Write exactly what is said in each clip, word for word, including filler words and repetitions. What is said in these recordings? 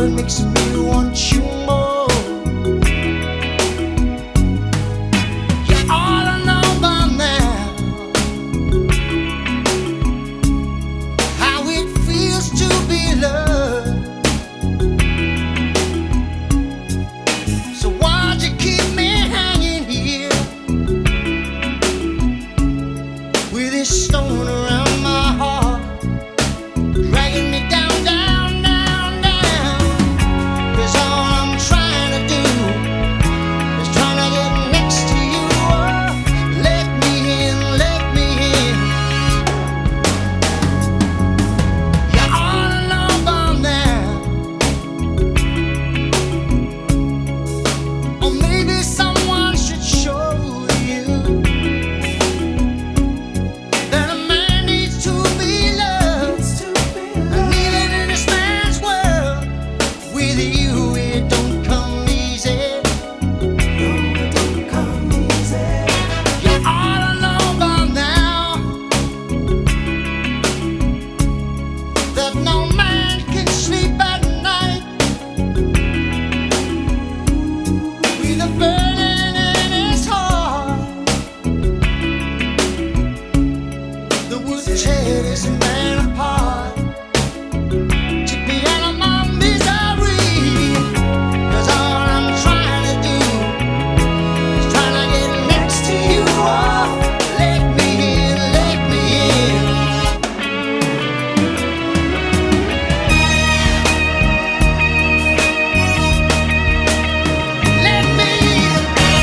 what makes me want you more. You ought to know by now how it feels to be loved. So why'd you keep me hanging here with this stone around my heart, dragging me down? Tear this man apart, take me out of my misery, 'cause all I'm trying to do is trying to get next to you. Oh, let me in, let me in. Let me in.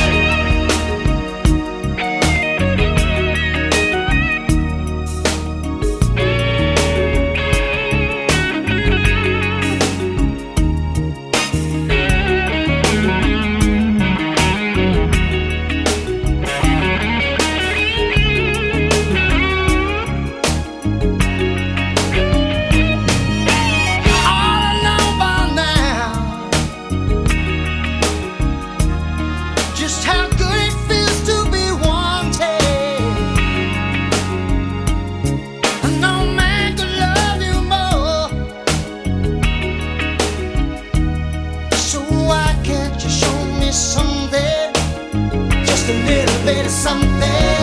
Just how good it feels to be wanted, and no man could love you more. So why can't you show me something, just a little bit of something?